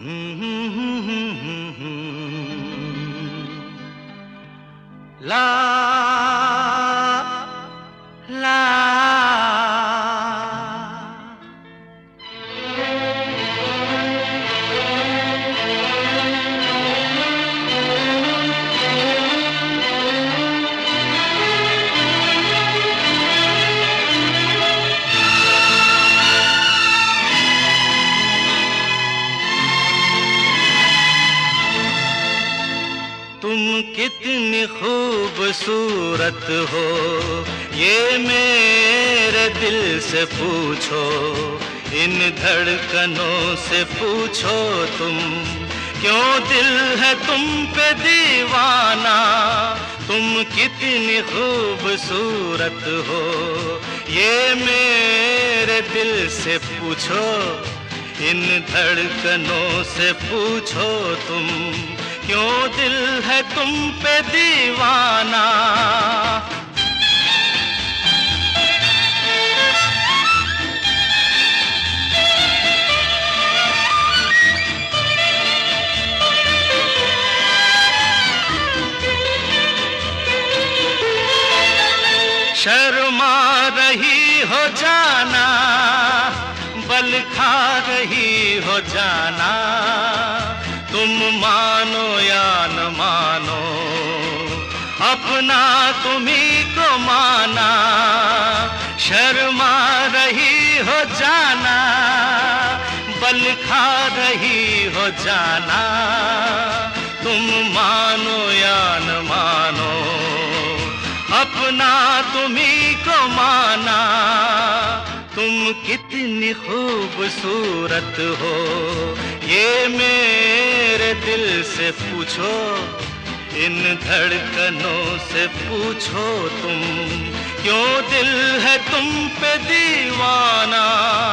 ला ला तुम कितनी खूबसूरत हो, ये मेरे दिल से पूछो, इन धड़कनों से पूछो तुम, क्यों दिल है तुम पे दीवाना। तुम कितनी खूबसूरत हो, ये मेरे दिल से पूछो, इन धड़कनों से पूछो तुम, क्यों दिल है तुम पे दीवाना। शर्मा रही हो जाना, बल खा रही हो जाना, तुम मानो या न मानो, अपना तुम्ही को माना। शर्मा रही हो जाना, बल खा रही हो जाना, तुम मानो या न मानो, अपना तुम्ही को माना। तुम कितनी खूबसूरत हो, ये मेरे दिल से पूछो, इन धड़कनों से पूछो तुम, क्यों दिल है तुम पे दीवाना।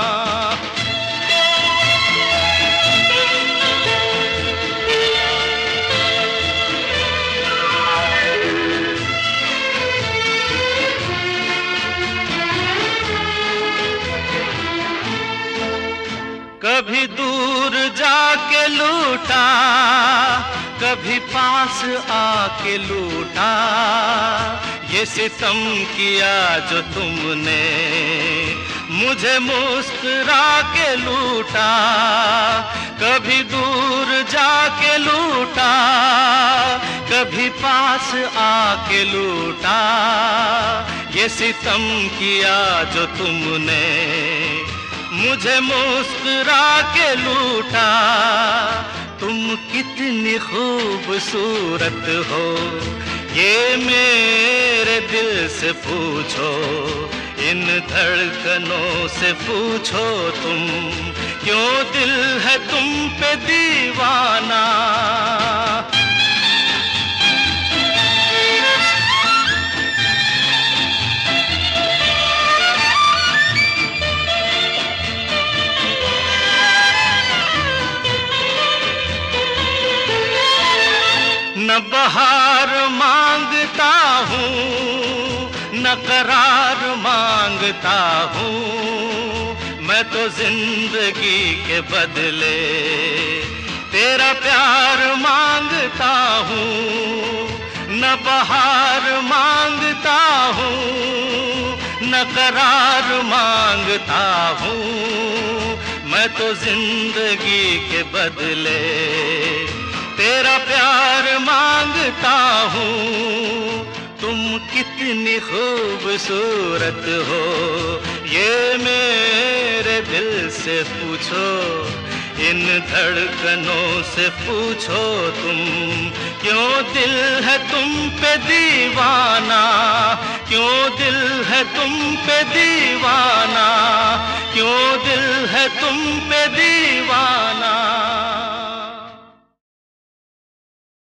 कभी दूर जाके लूटा, कभी पास आके लूटा, ये सितम किया जो तुमने, मुझे मुस्कुरा के लूटा। कभी दूर जाके लूटा, कभी पास आके लूटा, ये सितम किया जो तुमने, मुझे मुस्कुरा के लूटा। तुम कितनी खूबसूरत हो, ये मेरे दिल से पूछो, इन धड़कनों से पूछो तुम, क्यों दिल है तुम पे दीवाना। न बहार मांगता हूँ, न करार मांगता हूँ, मैं तो जिंदगी के बदले तेरा प्यार मांगता हूँ। न बहार मांगता हूँ, न करार मांगता हूँ, मैं तो जिंदगी के बदले तेरा प्यार मांगता हूँ। तुम कितनी खूबसूरत हो, ये मेरे दिल से पूछो, इन धड़कनों से पूछो तुम, क्यों दिल है तुम पे दीवाना। क्यों दिल है तुम पे दीवाना, क्यों दिल है तुम पे दीवाना।